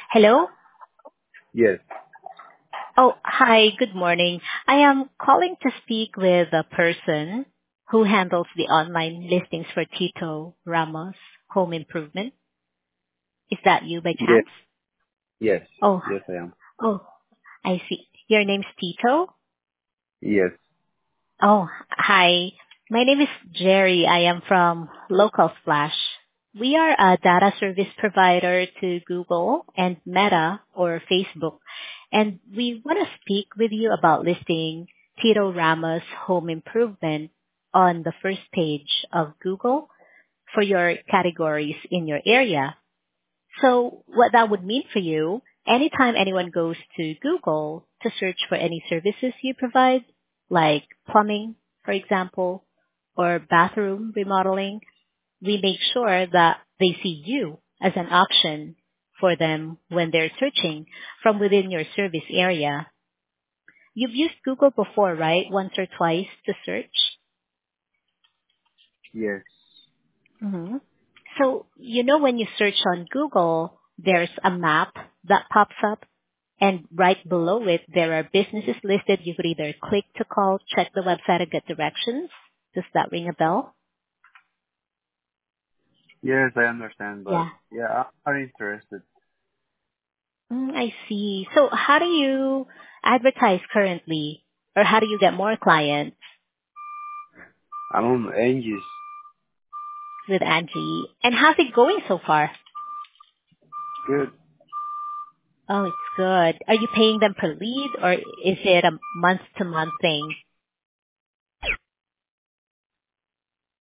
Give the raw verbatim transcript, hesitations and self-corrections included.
Hello? Yes. Oh, hi, good morning. I am calling to speak with the person who handles the online listings for Tito Ramos Home Improvement. Is that you by Yes. chance? Yes. Oh, Yes, I am. oh, I see. Your name's Tito? Yes. Oh, hi. My name is Jerry. I am from Local Flash. We are a data service provider to Google and Meta or Facebook, and we want to speak with you about listing Tito Ramos Home Improvement on the first page of Google for your categories in your area. So what that would mean for you, anytime anyone goes to Google to search for any services you provide, like plumbing, for example, or bathroom remodeling, we make sure that they see you as an option for them when they're searching from within your service area. You've used Google before, right? Once or twice to search? Yes. hmm So, you know, when you search on Google, there's a map that pops up, and right below it, there are businesses listed. You could either click to call, check the website, and get directions. Does that ring a bell? Yes, I understand, but Yeah. yeah, I'm not interested. Mm, I see. So how do you advertise currently, or how do you get more clients I'm on Angie's. with Angie? And how's it going so far? Good. Oh, it's good. Are you paying them per lead, or is it a month-to-month thing?